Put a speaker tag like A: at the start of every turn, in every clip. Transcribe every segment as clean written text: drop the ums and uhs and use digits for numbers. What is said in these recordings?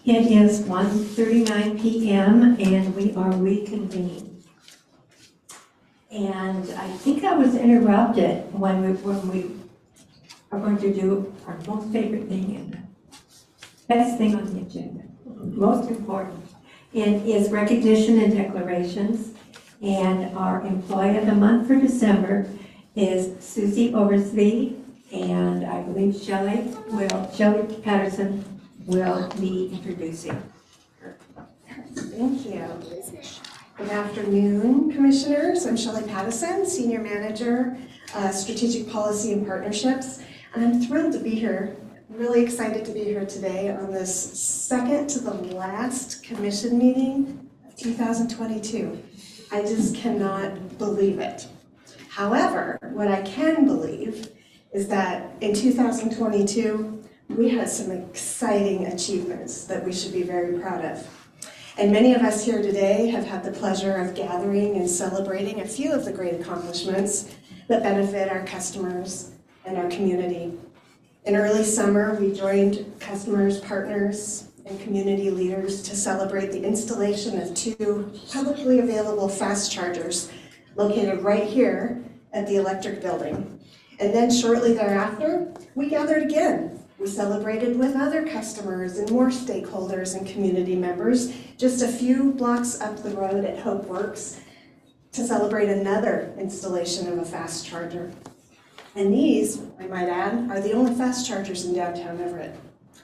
A: It is 1:39 p.m. and we are reconvening. And I think I was interrupted when we are going to do our most favorite thing and best thing on the agenda, most important. It is recognition and declarations. And our employee of the month for December is Susie Oversby, and I believe Shelley Patterson will be introducing her.
B: Thank you. Good afternoon, Commissioners. I'm Shelley Patterson, Senior Manager, Strategic Policy and Partnerships. And I'm thrilled to be here, really excited to be here today on this second to the last Commission meeting of 2022. I just cannot believe it. However, what I can believe is that in 2022, we had some exciting achievements that we should be very proud of. And many of us here today have had the pleasure of gathering and celebrating a few of the great accomplishments that benefit our customers and our community. In early summer, we joined customers, partners, and community leaders to celebrate the installation of 2 publicly available fast chargers located right here at the electric building. And then shortly thereafter, we gathered again. We celebrated with other customers and more stakeholders and community members just a few blocks up the road at Hope Works to celebrate another installation of a fast charger. And these, I might add, are the only fast chargers in downtown Everett.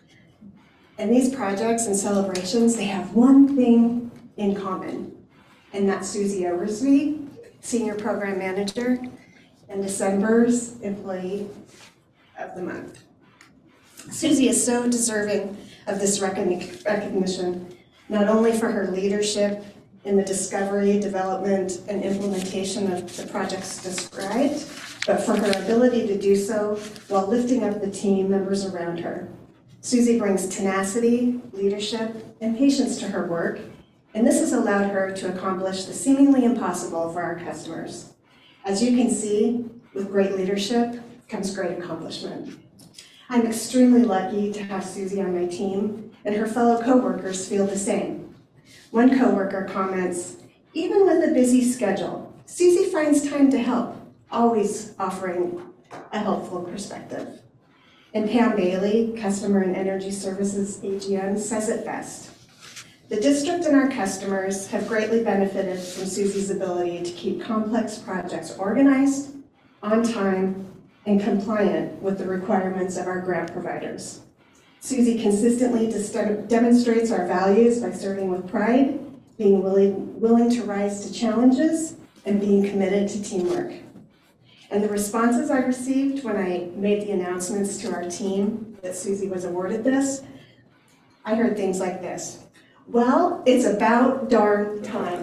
B: And these projects and celebrations, they have one thing in common, and that's Susie Oversby, Senior Program Manager, and December's Employee of the Month. Susie is so deserving of this recognition, not only for her leadership in the discovery, development, and implementation of the projects described, but for her ability to do so while lifting up the team members around her. Susie brings tenacity, leadership, and patience to her work, and this has allowed her to accomplish the seemingly impossible for our customers. As you can see, with great leadership comes great accomplishment. I'm extremely lucky to have Susie on my team, and her fellow coworkers feel the same. One coworker comments, "Even with a busy schedule, Susie finds time to help, always offering a helpful perspective." And Pam Bailey, Customer and Energy Services AGM, says it best. "The district and our customers have greatly benefited from Susie's ability to keep complex projects organized, on time, and compliant with the requirements of our grant providers. Susie consistently demonstrates our values by serving with pride, being willing to rise to challenges, and being committed to teamwork." And the responses I received when I made the announcements to our team that Susie was awarded this, I heard things like this: "Well, it's about darn time."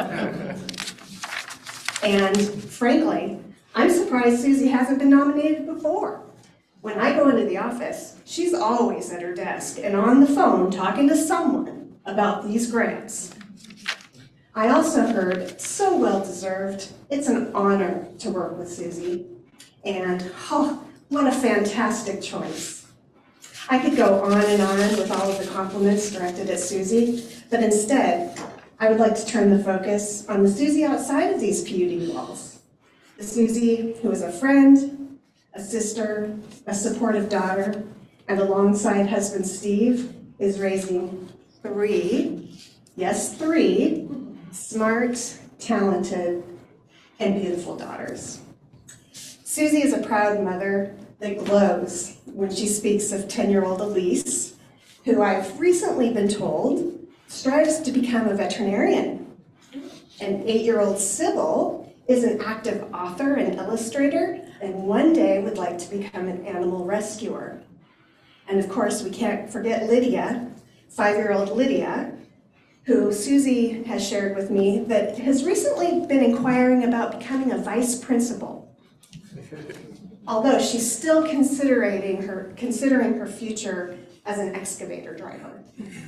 B: And frankly, I'm surprised Susie hasn't been nominated before. When I go into the office, she's always at her desk and on the phone talking to someone about these grants. I also heard, "It's so well-deserved. It's an honor to work with Susie." And, oh, what a fantastic choice. I could go on and on with all of the compliments directed at Susie, but instead, I would like to turn the focus on the Susie outside of these PUD walls. The Susie who is a friend, a sister, a supportive daughter, and alongside husband Steve is raising 3, yes, 3, smart, talented, and beautiful daughters. Susie is a proud mother that glows when she speaks of 10-year-old Elise, who I've recently been told strives to become a veterinarian. And 8-year-old Sybil is an active author and illustrator, and one day would like to become an animal rescuer. And of course, we can't forget Lydia, 5-year-old Lydia, who Susie has shared with me that has recently been inquiring about becoming a vice principal, although she's still considering her future as an excavator driver.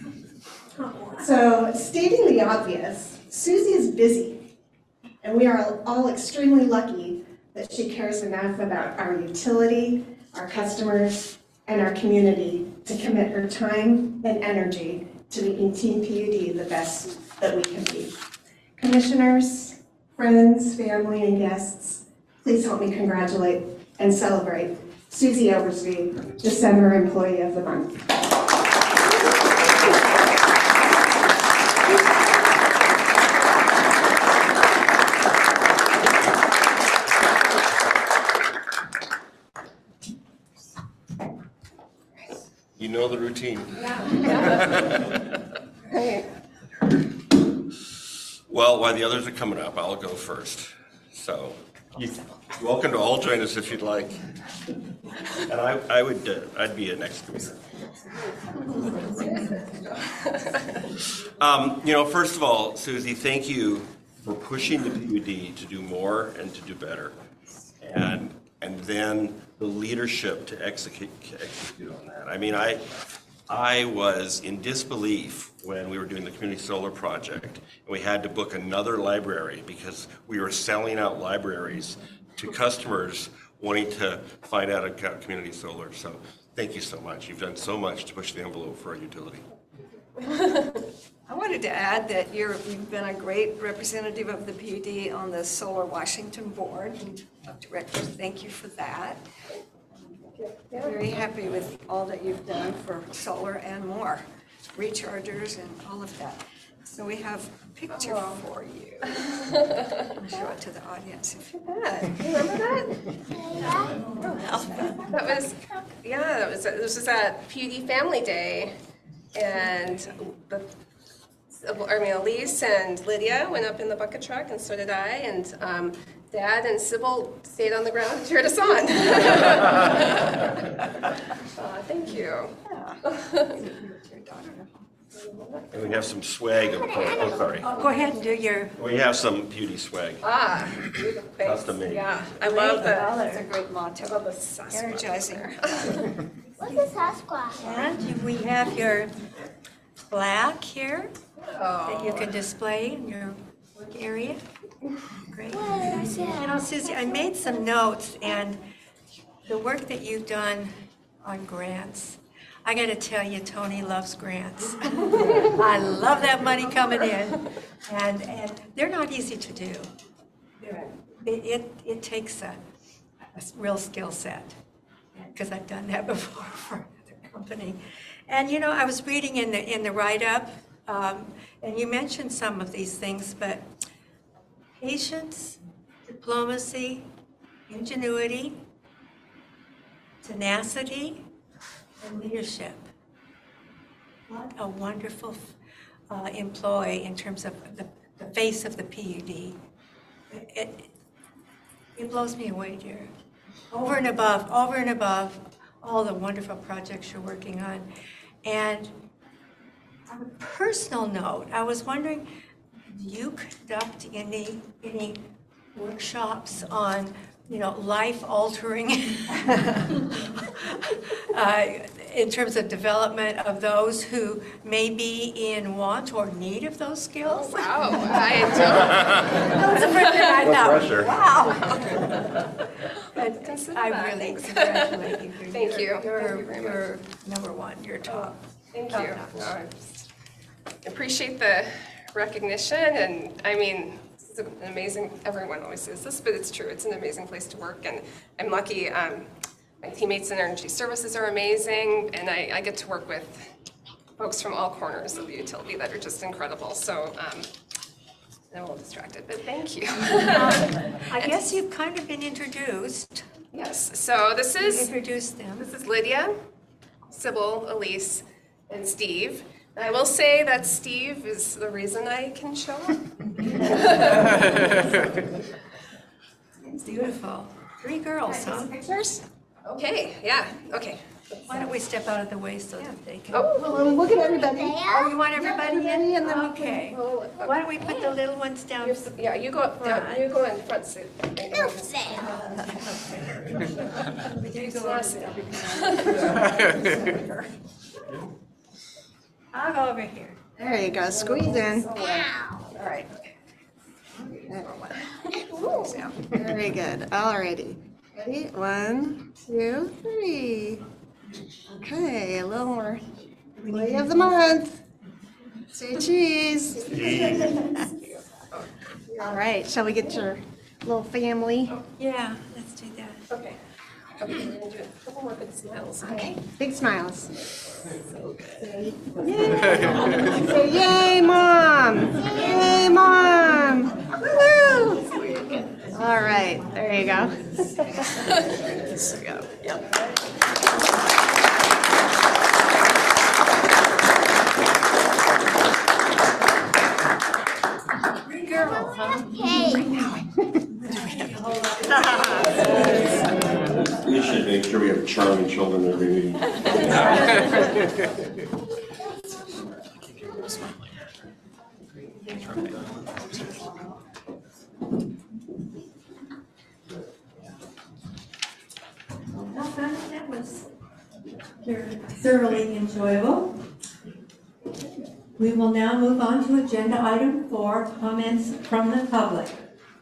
B: So, stating the obvious, Susie is busy, and we are all extremely lucky that she cares enough about our utility, our customers, and our community to commit her time and energy to making Team PUD the best that we can be. Commissioners, friends, family, and guests, please help me congratulate and celebrate Susie Oversby, December Employee of the Month.
C: You know the routine.
B: Right.
C: Well, while the others are coming up, I'll go first. So, you're welcome to all join us if you'd like. And I'd be an excavator. First of all, Susie, thank you for pushing the PUD to do more and to do better. And then the leadership to execute on that. I mean, I was in disbelief when we were doing the community solar project, and we had to book another library because we were selling out libraries to customers wanting to find out about community solar. So thank you so much. You've done so much to push the envelope for our utility.
D: I wanted to add that you've been a great representative of the PUD on the Solar Washington Board of Directors. Thank you for that. Very happy with all that you've done for solar and more, rechargers and all of that. So we have a picture for you. I'll show it to the audience.
E: You remember that? This was at PUD Family Day, and Elise and Lydia went up in the bucket truck, and so did I, and Dad and Sybil stayed on the ground and cheered us on. Thank you.
C: And we have some swag, of course. Oh, sorry.
D: Go ahead and do your.
C: We have some beauty swag.
E: Beautiful.
C: Custom made.
E: Yeah, I love
D: That's
E: the.
D: a great motto.
E: I love the Sasquatch.
D: Energizing.
F: What's a Sasquatch?
D: And we have your plaque here that you can display in your work area. Great. You know, Susie, I made some notes, and the work that you've done on grants, I got to tell you, Tony loves grants. I love that money coming in, and they're not easy to do. It takes a real skill set, because I've done that before for another company. And you know, I was reading in the write-up, and you mentioned some of these things, but patience, diplomacy, ingenuity, tenacity, and leadership. What a wonderful employee in terms of the face of the PUD. It blows me away, dear. Over and above all the wonderful projects you're working on. And on a personal note, I was wondering, do you conduct any workshops on, life-altering in terms of development of those who may be in want or need of those skills?
E: Wow,
D: That was the first thing I thought.
C: pressure.
D: Wow. But
E: Consider
D: I
E: that.
D: really
E: Thanks.
D: congratulate you.
E: Thank you.
D: You're
E: Thank you very much.
D: you're number one. You're top.
E: Thank
D: Top
E: you.
D: notch.
E: No, I just appreciate the recognition, and I mean, this is an amazing, everyone always says this, but it's true. It's an amazing place to work, and I'm lucky. My teammates in Energy Services are amazing, and I get to work with folks from all corners of the utility that are just incredible. So I'm a little distracted, but thank you.
D: I guess you've kind of been introduced.
E: Yes, so this is
D: Introduce them.
E: This is Lydia, Sybil, Elise, and Steve. And I will say that Steve is the reason I can show up.
D: It's beautiful. 3 girls, huh?
E: Pictures? Okay, yeah, okay.
D: Why don't we step out of the way so that they can.
E: Oh,
G: Well, look at everybody.
D: Oh, you want everybody in?
G: And then we
D: Okay.
E: oh,
D: Why don't we put the little ones down?
E: yeah, you go up, you go in front seat.
D: You go over there. I'll go over here.
G: There you go, squeeze in.
D: All right.
G: Very good, alrighty. Ready, 1, 2, 3. Okay, little more. Employee of the month. Say cheese. All right, shall we get your little family?
D: Yeah, let's do that.
E: Okay. Okay, we're gonna do a couple more big smiles.
G: Okay, big smiles. Yay. Say yay, Mom. Yay, Mom. Woo. All right, there you go. There you go. Yep.
C: We should make sure we have charming children every meeting.
A: That was very thoroughly enjoyable. We will now move on to agenda item 4, comments from the public.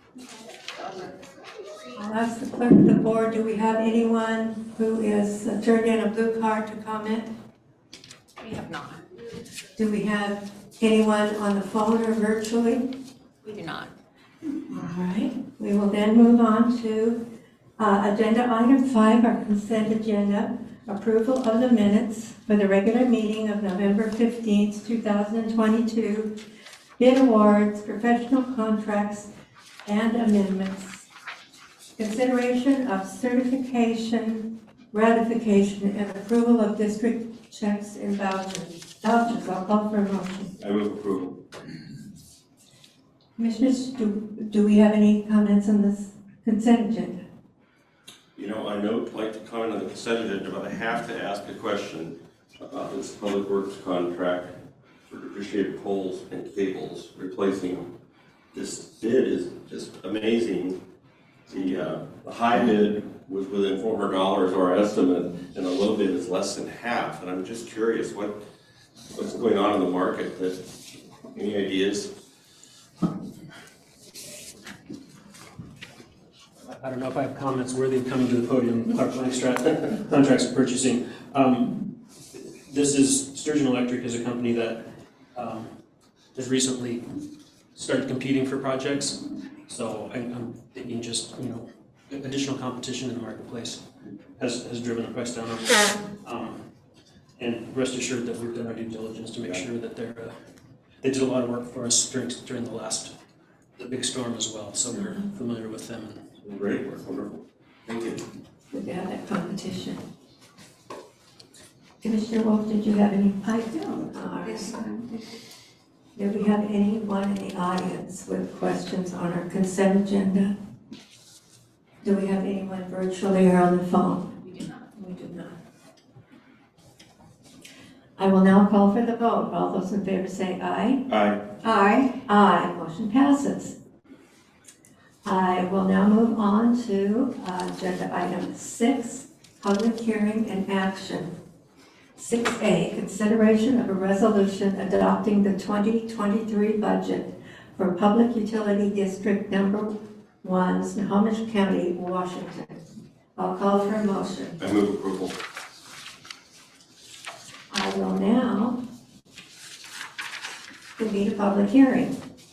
A: I'll ask the clerk of the board, do we have anyone who is turned in a blue card to comment?
G: We have not.
A: Do we have anyone on the phone or virtually?
G: We do not.
A: All right, we will then move on to agenda item 5, our consent agenda, approval of the minutes for the regular meeting of November 15th, 2022, bid awards, professional contracts, and amendments. Consideration of certification, ratification, and approval of district checks and vouchers. I'll call for a motion.
C: I move approval.
A: Commissioners, do we have any comments on this consent agenda?
C: You know, I don't like to comment on the consent agenda, but I have to ask a question about this public works contract for depreciated poles and cables, replacing them. This bid is just amazing. The high bid was within $400 of our estimate, and the low bid is less than half. And I'm just curious, what's going on in the market? Any ideas?
H: I don't know if I have comments worthy of coming to the podium. Clark Langstrat, contracts of purchasing. This is Sturgeon Electric is a company that has recently started competing for projects. So I'm thinking just, additional competition in the marketplace has driven the price down. And rest assured that we've done our due diligence to make sure that they did a lot of work for us during the big storm as well. So we're familiar with them.
C: Great work, wonderful. Thank you.
A: Good to have that competition. Commissioner Wolf, did you have any? I do. Do we have anyone in the audience with questions on our consent agenda? Do we have anyone virtually or on the phone? We do not. We do not. I will now call for the vote. All those in favor say aye.
C: Aye.
A: Aye. Aye. Motion passes. I will now move on to agenda item 6, public hearing and action. 6A, consideration of a resolution adopting the 2023 budget for Public Utility District Number 1, Snohomish County, Washington. I'll call for a motion.
C: I move approval.
A: I will now convene a public hearing.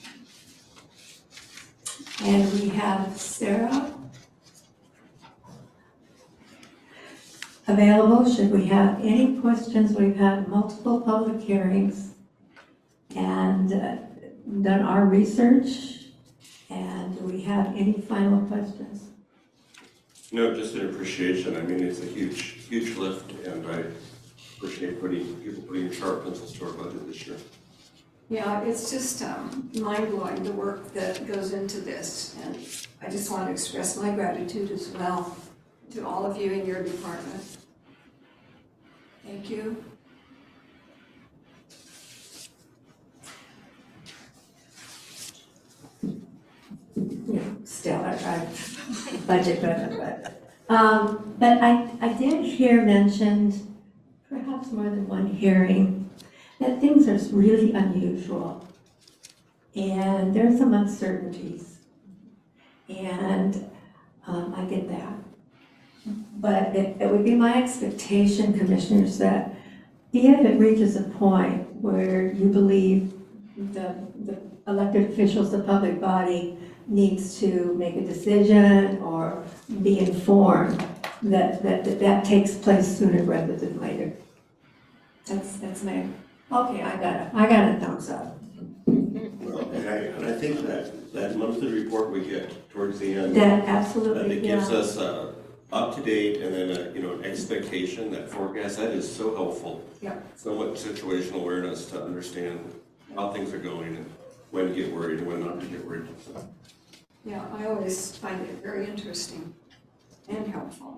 A: And we have Sarah available should we have any questions. We've had multiple public hearings and done our research. And do we have any final questions?
C: No, just an appreciation. I mean, it's a huge lift, and I appreciate people putting sharp pencils to our budget this year.
I: Yeah, it's just mind-blowing, the work that goes into this, and I just want to express my gratitude as well to all of you in your department. Thank you.
A: Yeah, still our budget, but I did hear mentioned, perhaps more than one hearing, that things are really unusual, and there's some uncertainties, and I get that. But it would be my expectation, commissioners, that if it reaches a point where you believe the elected officials, the public body, needs to make a decision or be informed, that takes place sooner rather than later. That's my, okay, I got a thumbs up.
C: Well, and I think that monthly report we get towards the end,
A: That
C: that
A: absolutely,
C: it gives
A: yeah.
C: us up to date and then an expectation, that forecast, that is so helpful.
A: Yeah.
C: So much situational awareness to understand how things are going and when to get worried and when not to get worried. So,
I: Yeah, I always find it very interesting and helpful.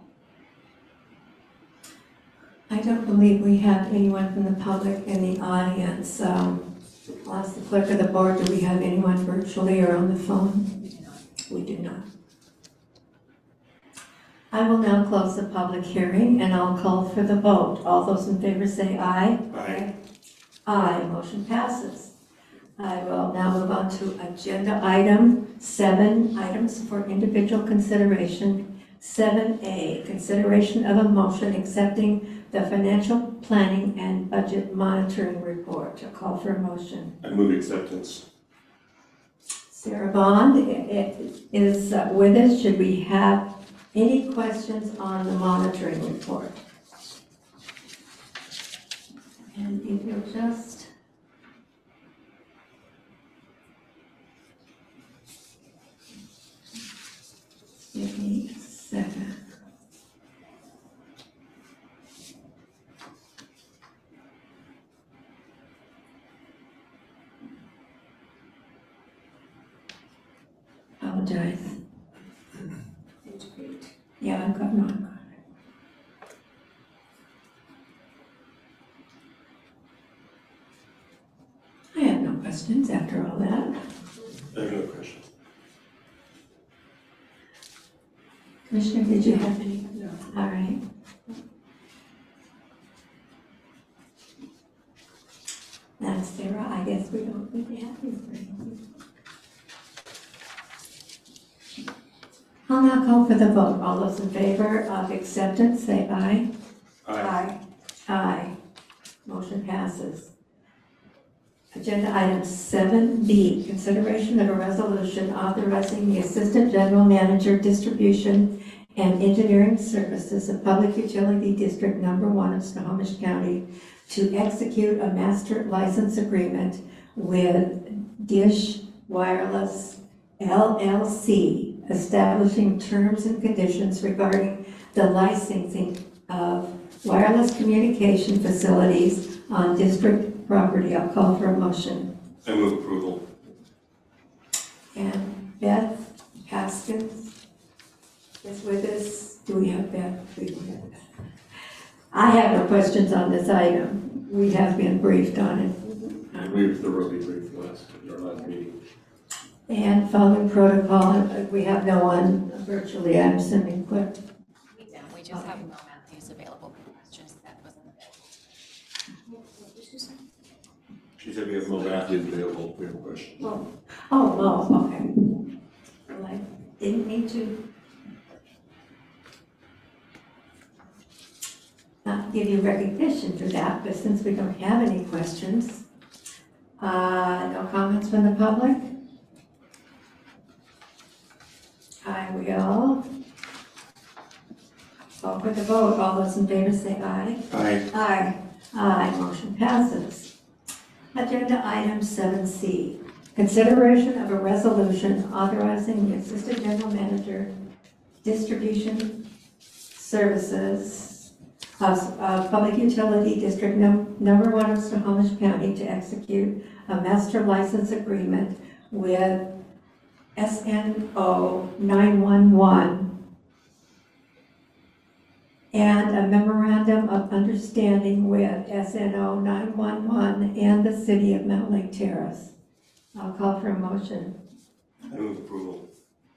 A: I don't believe we have anyone from the public in the audience. I'll ask the clerk of the board, do we have anyone virtually or on the phone? We do not. I will now close the public hearing and I'll call for the vote. All those in favor say aye.
C: Aye.
A: Aye, motion passes. I will now move on to agenda item 7, items for individual consideration. 7A, consideration of a motion accepting the financial planning and budget monitoring report. A call for a motion.
C: I move acceptance.
A: Sarah Bond is with us. Should we have any questions on the monitoring report? And if you'll just give me a second. Apologize. Yeah, I've got mine. I have no questions after all that.
C: I have no questions.
A: Commissioner, did you have any? No. All right. That's Sarah. I guess we don't really have anything. I'll now call for the vote. All those in favor of acceptance, say aye.
C: Aye.
A: Aye. Motion passes. Agenda item 7B, consideration of a resolution authorizing the Assistant General Manager, Distribution and Engineering Services of Public Utility District Number 1 of Snohomish County to execute a master license agreement with Dish Wireless LLC, establishing terms and conditions regarding the licensing of wireless communication facilities on district property. I'll call for a motion.
C: I move approval.
A: And Beth Haskins is with us. Do we have Beth? We do have Beth. I have no questions on this item. We have been briefed on it.
C: We were thoroughly briefed in our last meeting.
A: And following protocol, we have no one virtually, I'm assuming, clerk.
J: We don't, we just have Mo Matthews available for questions that wasn't available.
C: She said we have Mo Matthews available. We have a question.
A: Oh, okay. Well, I didn't need to not give you recognition for that, but since we don't have any questions, no comments from the public? I will call for the vote. All those in favor say aye.
C: Aye.
A: Aye. Aye, motion passes. Agenda item 7C, consideration of a resolution authorizing the Assistant General Manager, Distribution Services of Public Utility District Number 1 of Snohomish County to execute a master license agreement with SNO 911 and a memorandum of understanding with SNO 911 and the City of Mount Lake Terrace. I'll call for a motion.
C: I move approval.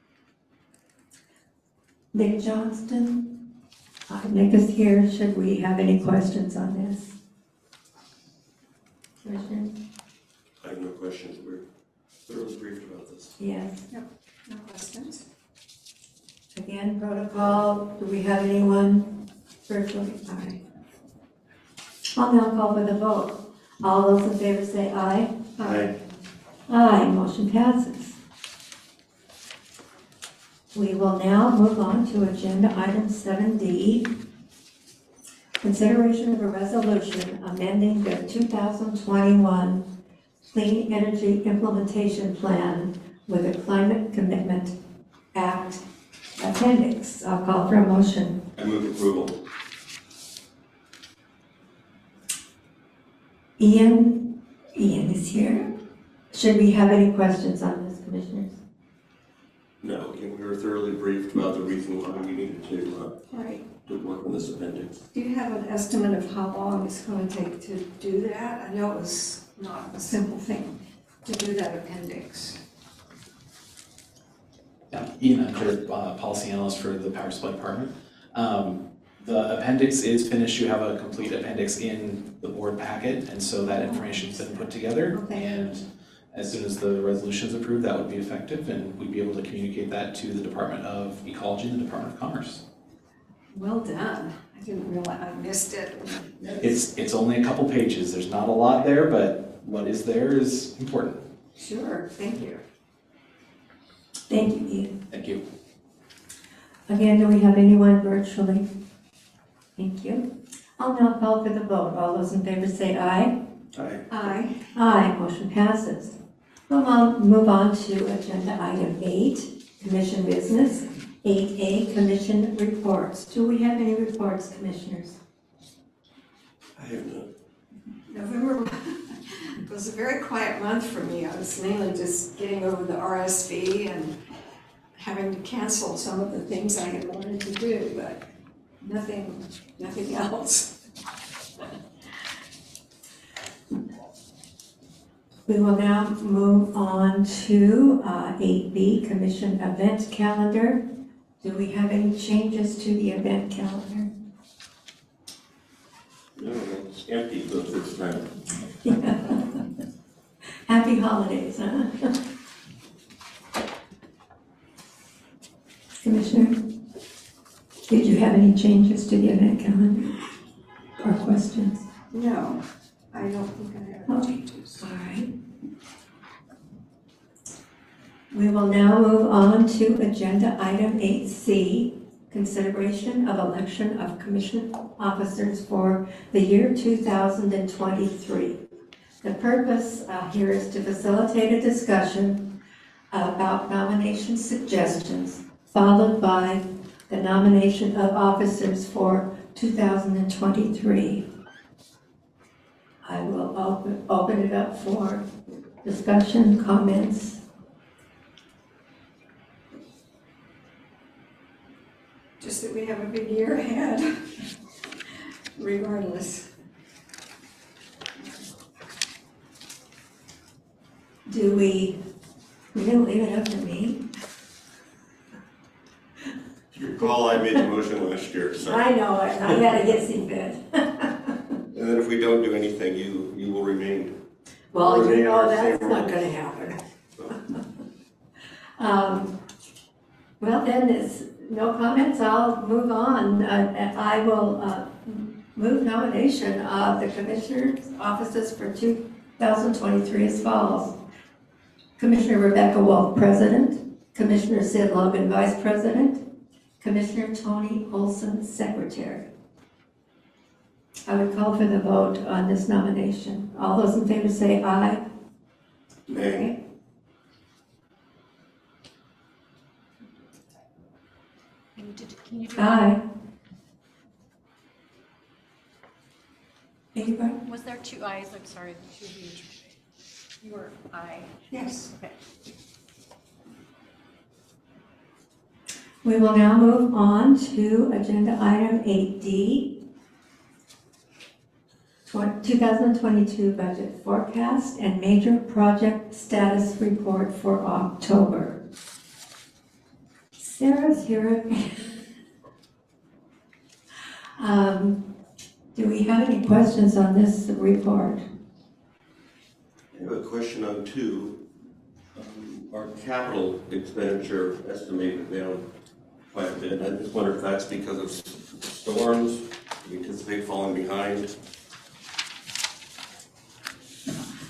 A: Nick Johnston? Nick is here. Should we have any questions on this? Commissioner?
C: I have no questions. We're thoroughly briefed about this.
A: Yes.
I: No questions?
A: Again, protocol, do we have anyone virtually? All right. I'll now call for the vote. All those in favor say aye.
C: Aye.
A: Aye, motion passes. We will now move on to agenda item 7D. Consideration of a resolution amending the 2021 Clean Energy Implementation Plan with a Climate Commitment Act appendix. I'll call for a motion.
C: I move approval.
A: Ian is here. Should we have any questions on this, commissioners?
C: No, we were thoroughly briefed about the reason why we needed
I: Right.
C: to work on this appendix.
I: Do you have an estimate of how long it's going to take to do that? I know it was not a simple thing to do that appendix.
K: Yeah, Ian Hunter, policy analyst for the Power Supply Department. The appendix is finished. You have a complete appendix in the board packet, and so that information's been put together.
I: Okay.
K: And as soon as the resolution is approved, that would be effective, and we'd be able to communicate that to the Department of Ecology and the Department of Commerce.
I: Well done. I didn't realize, I missed it.
K: It's only a couple pages. There's not a lot there, but what is there is important.
I: Sure, thank you.
A: Thank you, Ian.
K: Thank you.
A: Again, do we have anyone virtually? Thank you. I'll now call for the vote. All those in favor say aye.
C: Aye.
I: Aye.
A: Aye, motion passes. We'll move on to agenda item 8, commission business. 8A, commission reports. Do we have any reports, commissioners?
C: I have none.
I: November was a very quiet month for me. I was mainly just getting over the RSV and having to cancel some of the things I had wanted to do, but nothing else.
A: We will now move on to 8B, commission event calendar. Do we have any changes to the event calendar?
C: No, it's empty this time.
A: Happy holidays, huh? Commissioner, did you have any changes to the event calendar or questions?
I: No, I don't think I have any changes.
A: All right. We will now move on to agenda item 8C, consideration of election of commission officers for the year 2023. The purpose here is to facilitate a discussion about nomination suggestions, followed by the nomination of officers for 2023. I will open it up for discussion, comments.
I: Just that we have a big year ahead, regardless.
A: Do we didn't leave it up to me?
C: If you recall, I made the motion last year, so.
A: I know it, I had a hissy fit.
C: And then if we don't do anything, you will remain.
A: Well, you
C: Remain
A: know,
C: our
A: that's
C: same
A: not
C: rules.
A: gonna happen. Well, then, there's no comments, I'll move on. I will move nomination of the commissioner's offices for 2023 as follows. Commissioner Rebecca Wolf, President. Commissioner Sid Logan, Vice President. Commissioner Tony Olson, Secretary. I would call for the vote on this nomination. All those in favor say aye.
C: Nay.
J: Can you do?
A: Aye. Anybody?
J: Was there two ayes? I'm sorry. You were aye.
I: Yes.
J: Okay.
A: We will now move on to agenda item 8D. 2022 budget forecast and major project status report for October. Sarah's here. Do we have any questions on this report?
C: I have a question on 2. Our capital expenditure estimated down quite a bit. I just wonder if that's because of storms, we anticipate falling behind.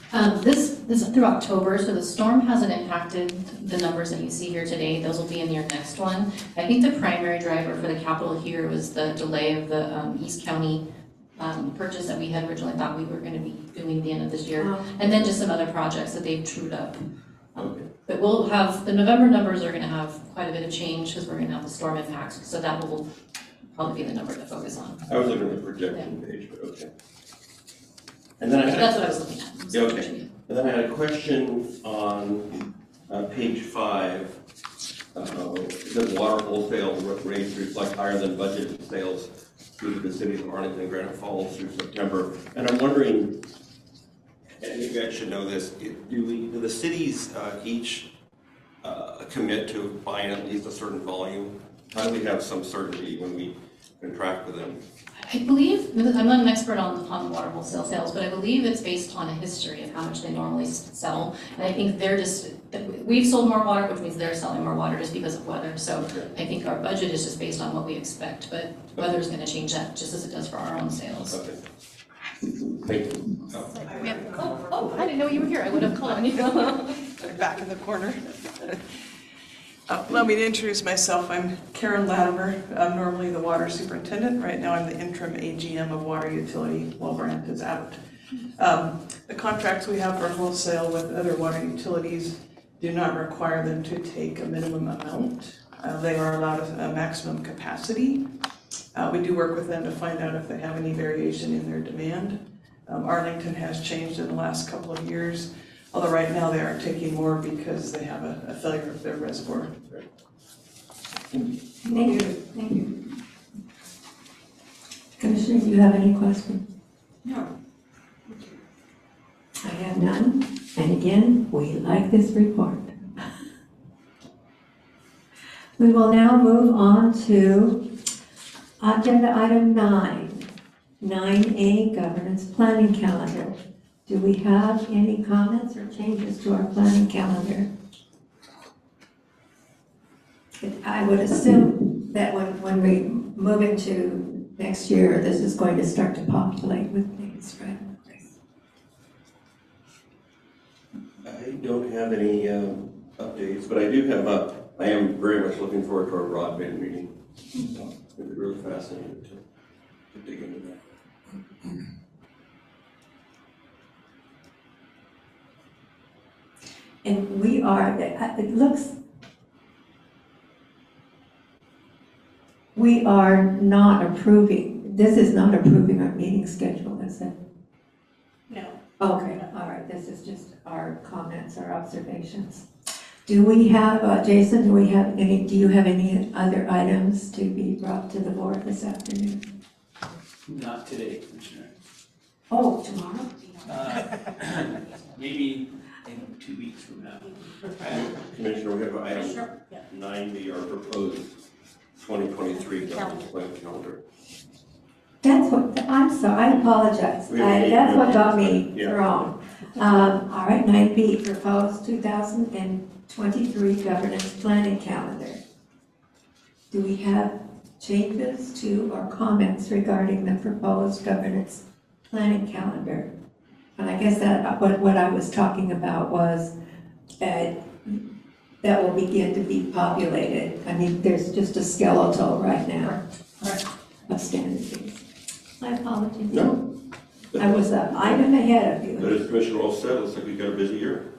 J: This is through October, so the storm hasn't impacted the numbers that you see here today. Those will be in your next one. I think the primary driver for the capital here was the delay of the East County purchase that we had originally thought we were going to be doing at the end of this year. And then just some other projects that they've trued up. But we'll have, the November numbers are going to have quite a bit of change because we're going to have the storm impacts. So that will probably be the number to focus on.
C: I was looking at the projection page, but okay. And then
J: That's what I was looking at.
C: Yeah, okay. And then I had a question on page 5. It says water wholesale rates reflect higher than budgeted sales through the cities of Arlington and Granite Falls through September. And I'm wondering, and you guys should know this, do the cities each commit to buying at least a certain volume? How do we have some certainty when we contract with them?
J: I believe, I'm not an expert on water wholesale sales, but I believe it's based on a history of how much they normally sell. And I think they're just, we've sold more water, which means they're selling more water just because of weather. So I think our budget is just based on what we expect, but weather's going to change that just as it does for our own sales.
C: Okay. Thank you.
J: Oh, I didn't know you were here. I would have called on you.
L: Back in the corner. Allow me to introduce myself. I'm Karen Latimer. I'm normally the water superintendent. Right now I'm the interim AGM of water utility while Brant is out. The contracts we have for wholesale with other water utilities do not require them to take a minimum amount. They are allowed a maximum capacity. We do work with them to find out if they have any variation in their demand. Arlington has changed in the last couple of years. Although right now they are taking more because they have a failure of their reservoir.
A: Thank you. Commissioner, do you have any questions?
I: No.
A: I have none. And again, we like this report. We will now move on to agenda item 9, 9A, governance planning calendar. Do we have any comments or changes to our planning calendar? I would assume that when we move into next year, this is going to start to populate with things, right?
C: I don't have any updates, but I do have I am very much looking forward to our broadband meeting. So it'll be really fascinating to dig into that.
A: And we are, it looks, we are not approving, this is not approving our meeting schedule, is it?
L: No.
A: Okay, all right, this is just our comments, our observations. Do we have, Jason, do you have any other items to be brought to the board this afternoon?
K: Not today, Commissioner.
A: Oh, tomorrow?
K: Maybe in 2 weeks from now.
C: Commissioner, we have item 9B, our proposed 2023 governance plan calendar.
A: That's what, I'm sorry, I apologize. That's what got me thrown. All right, 9B, proposed 2023 governance planning calendar. Do we have changes to or comments regarding the proposed governance planning calendar? And I guess that what I was talking about was that will begin to be populated. I mean, there's just a skeletal right now of standard fees. My apologies.
C: No.
A: I was an item ahead of you.
C: But as Commissioner Wolf said, it looks like we've got a busy year.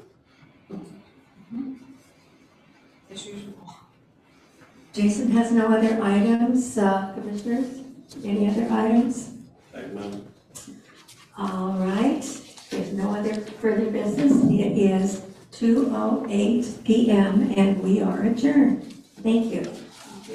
I: As usual.
A: Jason has no other items, commissioners? Any other items?
C: I have none.
A: All right, there's no other further business. It is 2:08 p.m. and we are adjourned. Thank you.